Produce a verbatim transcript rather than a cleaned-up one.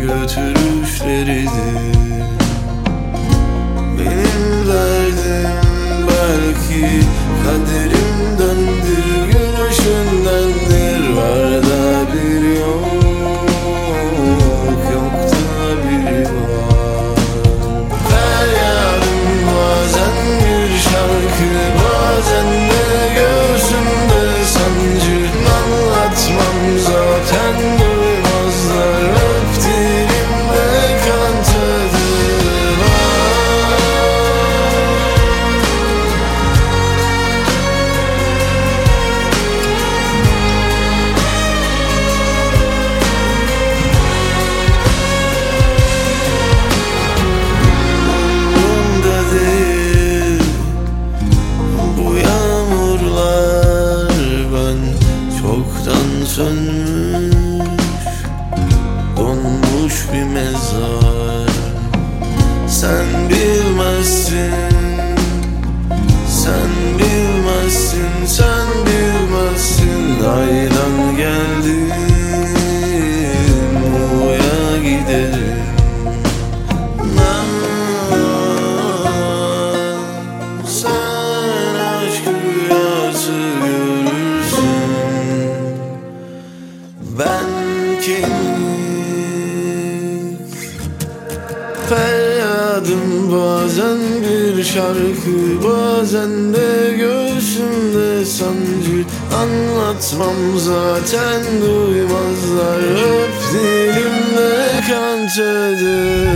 götürüşleridir. Benim derdim belki kaderimdendir, gün ışığındandır. Var da bir yok, yok da bir var. Feryadım bazen bir şarkı, bazen de göğsümde sancı. Anlatmam zaten duymazlar, öp dilimde kan tadı var. Umurumda değil bu yağmurlar, ben çoktan sönmüş, donmuş bir mezar. Sen bilmezsin, sen bilmezsin, sen bilmezsin. Aydan geldim, U'ya giderim. Sen aşk rüyası görürsün, ben kemik. Feryadım bazen bir şarkı, bazen de göğsümde sancı. Anlatmam zaten duymazlar, öp dilimde kan tadı